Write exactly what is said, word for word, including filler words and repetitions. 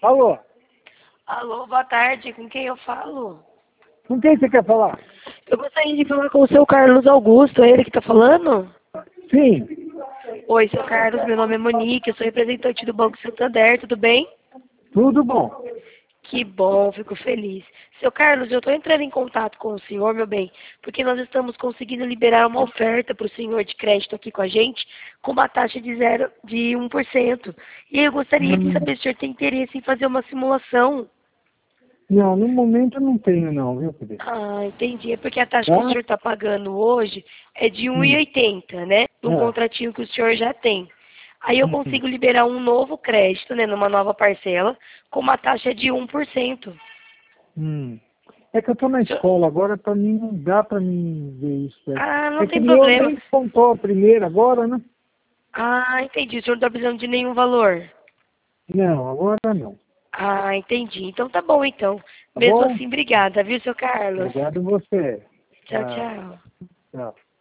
Alô? Alô, boa tarde. Com quem eu falo? Com quem você quer falar? Eu gostaria de falar com o seu Carlos Augusto. É ele que está falando? Sim, Oi, seu Carlos. Meu nome é Monique. Eu sou representante do Banco Santander. Tudo bem? tudo bom. Que bom, fico feliz. Seu Carlos, eu estou entrando em contato com o senhor, meu bem, porque nós estamos conseguindo liberar uma oferta para o senhor de crédito aqui com a gente, com uma taxa de zero, de um por cento. E eu gostaria de Hum, saber se o senhor tem interesse em fazer uma simulação. Não, no momento eu não tenho não, viu, querido? Ah, entendi. É porque a taxa que o Tá? senhor está pagando hoje é de um e Hum, oitenta, né? Num é, contratinho que o senhor já tem. Aí eu uhum. consigo liberar um novo crédito, né, numa nova parcela, com uma taxa de um por cento. Hum. É que eu tô na Senhor- escola agora, pra mim não dá pra mim ver isso. É, Ah, não é que tem o meu problema. nem contou a primeira agora, né? Ah, entendi. O senhor não está precisando de nenhum valor. Não, agora não. Ah, entendi. Então tá bom, então. Tá Mesmo bom? assim, obrigada, viu, seu Carlos? Obrigado a você. Tchau, Tá, tchau. tchau.